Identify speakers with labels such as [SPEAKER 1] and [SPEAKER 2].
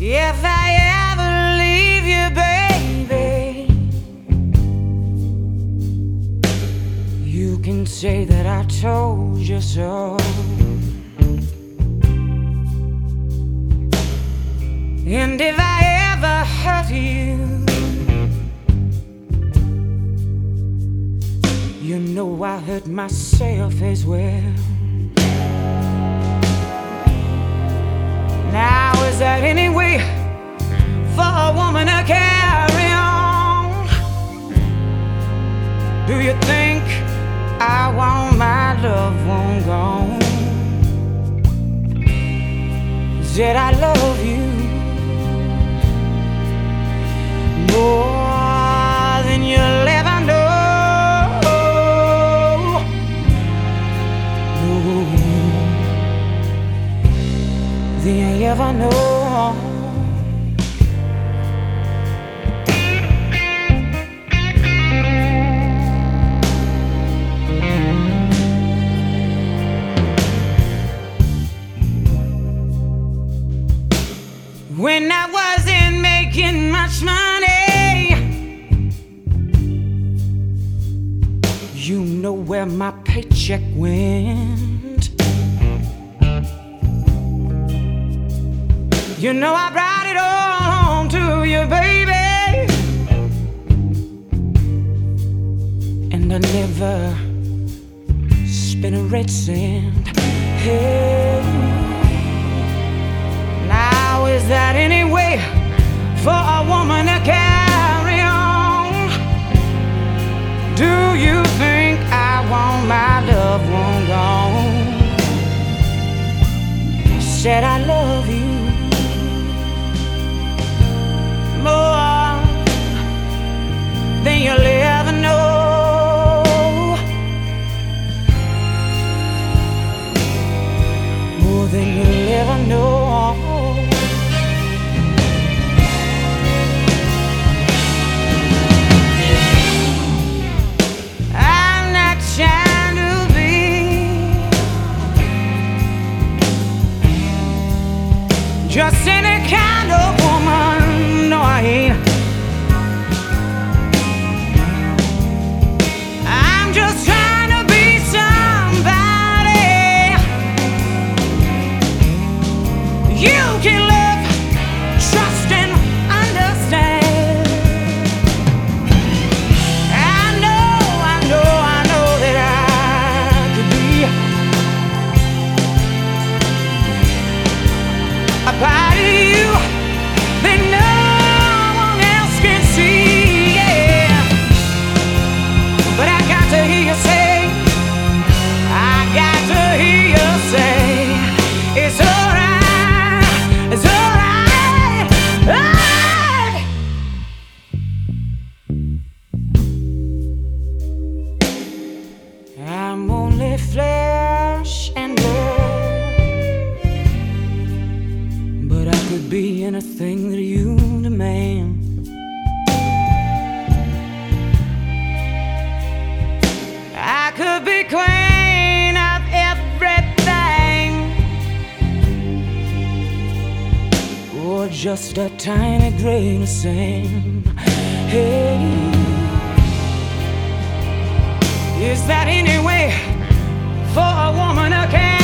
[SPEAKER 1] If I ever leave you, baby, you can say that I told you so. And if I ever hurt you, you know I hurt myself as well. Now is that any way for a woman to carry on? Do you think I want my loved one gone? Said I love you more than you'll ever know. Than you ever know. When I wasn't making much money, you know where my paycheck went. You know I brought it all home to you, baby, and I never spent a red cent. Hey, now is that any way for a woman to carry on? Do you think I want my loved one gone? Said I love you more than you'll ever know. More than you'll ever know. I'm not trying to be just any kind of woman. No, I ain't. I'm just trying to be somebody you can love, trust, and understand. I know that I could be a part of you that no one else can see, yeah. But I got to hear you say, I got to hear you say, it's alright, it's alright, alright. I'm only flesh and blood, but I could be anything that you demand. I could be queen of everything, or just a tiny grain of sand. Hey, is that any way for a woman to care?